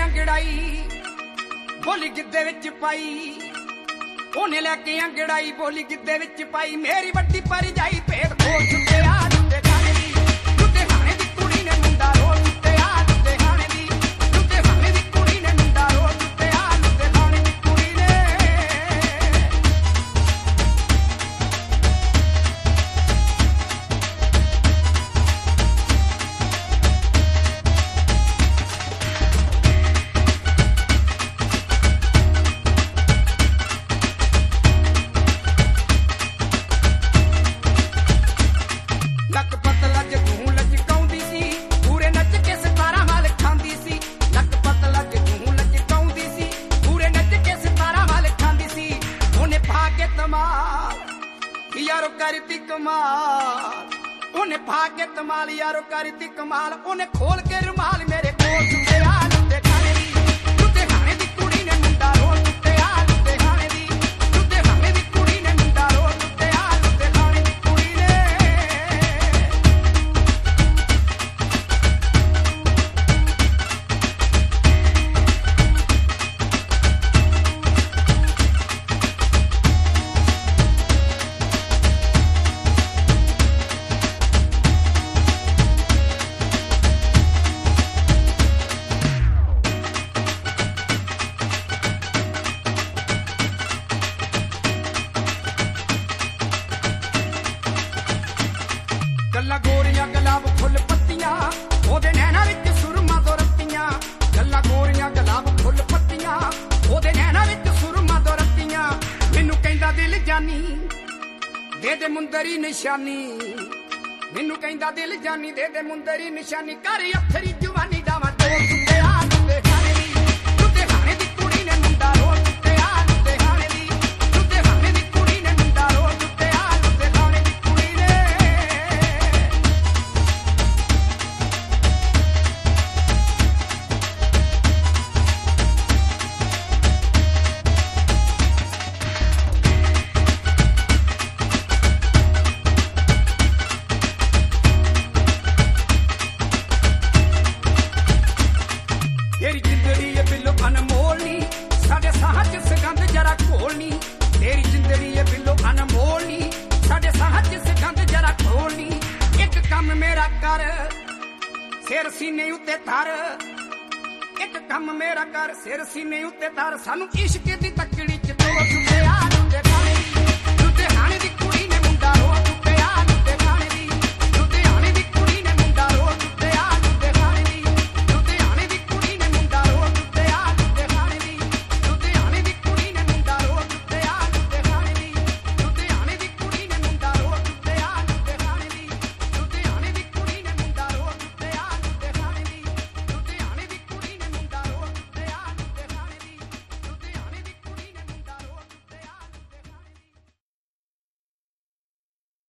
ਅੰਗੜਾਈ ਬੋਲੀ ਗਿੱਧੇ ਵਿੱਚ ਪਾਈ, ਉਹਨੇ ਲੈ ਕੇ ਅੰਗੜਾਈ ਬੋਲੀ ਗਿੱਧੇ ਵਿੱਚ ਪਾਈ। ਮੇਰੀ ਵੱਡੀ ਭਰਜਾਈ ਭੇਦ ਖੋਲ ਚੁੱਕਿਆ ਲੁਧਿਆਣੇ ਦੀ, ਲੁਧਿਆਣੇ ਦੀ ਕੁੜੀ ਨੇ ਮੁੰਡਾ ਰੋਲ ਚੁੱਕਿਆ ਲੁਧਿਆਣੇ ਦੀ, ਲੁਧਿਆਣੇ ਦੀ ਕੁੜੀ ਨੇ ਮੁੰਡਾ ਰੋਲ ਚੁੱਕਿਆ ਲੁਧਿਆਣੇ ਦੀ ਕੁੜੀ ਨੇ। ਲੱਕ ਪਤਲਾ ਜਗੂੰ ਲਚਕਾਉਂਦੀ ਸੀ, ਪੂਰੇ ਨੱਚ ਕੇ ਸਿਤਾਰਾ ਵਾਲ ਖਾਂਦੀ ਸੀ। ਲੱਕ ਪਤਲਾ ਜਗੂੰ ਲਚਕਾਉਂਦੀ ਸੀ, ਪੂਰੇ ਨੱਚ ਕੇ ਸਿਤਾਰਾ ਵਾਲ ਖਾਂਦੀ ਸੀ। ਉਹਨੇ ਪਾ ਕੇ ਧਮਾਲ ਯਾਰੋ ਕਰਤੀ ਕਮਾਲ, ਉਹਨੇ ਪਾ ਕੇ ਧਮਾਲ ਯਾਰੋ ਕਰਤੀ ਕਮਾਲ। ਉਹਨੇ ਖੋਲ ਕੇ ਰੁਮਾਲ ਮੇਰੇ ਕੋਲ ਚੁੱਕਿਆ ਲੁਧਿਆਣੇ ਦੀ, ਲੁਧਿਆਣੇ ਦੀ ਕੁੜੀ ਨੇ ਮੁੰਡਾ ਰੋਲ ਚੁੱਕਿਆ ਲੁਧਿਆਣੇ ਦੀ, ਲੁਧਿਆਣੇ ਦੀ ਕੁੜੀ ਨੇ ਮੁੰਡਾ ਰੋਲ ਚੁੱਕਿਆ ਲੁਧਿਆਣੇ ਦੀ ਕੁੜੀ ਨੇ। ਗੱਲਾਂ ਗੋਰੀਆਂ ਗੁਲਾਬ ਫੁੱਲ ਪੱਤੀਆਂ, ਉਹਦੇ ਨੈਣਾਂ ਵਿੱਚ ਸੁਰਮਾ ਦੋ ਰੱਤੀਆਂ। ਗੱਲਾਂ ਗੋਰੀਆਂ ਗੁਲਾਬ ਫੁੱਲ ਪੱਤੀਆਂ, ਉਹਦੇ ਨੈਣਾਂ ਵਿੱਚ ਸੁਰਮਾ ਦੋ ਰੱਤੀਆਂ। ਮੈਨੂੰ ਕਹਿੰਦਾ ਦਿਲ ਜਾਨੀ ਦੇ ਦੇ ਮੁੰਦਰੀ ਨਿਸ਼ਾਨੀ, ਮੈਨੂੰ ਕਹਿੰਦਾ ਦਿਲ ਜਾਨੀ ਦੇ ਦੇ ਮੁੰਦਰੀ ਨਿਸ਼ਾਨੀ। ਕਰ ਅੱਥਰੀ ਜਵਾਨੀ ਡਾਵਾਂ ਡੋਲ ਚੁੱਕਿਆ ਲੁਧਿਆਣੇ ਦੀ, ਲੁਧਿਆਣੇ ਦੀ ਕੁੜੀ ਨੇ ਮੁੰਡਾ ਰੋਲ ਚੁੱਕਿਆ ਲੁਧਿਆਣੇ ਦੀ, ਲੁਧਿਆਣੇ ਦੀ ਕੁੜੀ ਨੇ ਮੁੰਡਾ ਰੋਲ ਚੁੱਕਿਆ ਲੁਧਿਆਣੇ ਦੀ ਕੁੜੀ ਨੇ। ਤੇਰੀ ਜ਼ਿੰਦੜੀ ਏ ਬਿੱਲੋ ਅਨਮੋਲ ਨੀ, ਸਾਡੇ ਸਾਹਾਂ 'ਚ ਸੁਗੰਧ ਜਰਾ ਘੋਲ ਨੀ। ਤੇਰੀ ਜ਼ਿੰਦੜੀ ਏ ਬਿੱਲੋ ਅਨਮੋਲ ਨੀ, ਸਾਡੇ ਸਾਹਾਂ 'ਚ ਸੁਗੰਧ ਜਰਾ ਘੋਲ ਨੀ। ਇੱਕ ਕੰਮ ਮੇਰਾ ਕਰ ਸਿਰ ਸੀਨੇ ਉੱਤੇ ਧਰ, ਇੱਕ ਕੰਮ ਮੇਰਾ ਕਰ ਸਿਰ ਸੀਨੇ ਉੱਤੇ ਧਰ। ਸਾਨੂੰ ਇਸ਼ਕ ਦੀ ਤਕੜੀ 'ਚ ਤੋੜ ਚੁੱਕਿਆ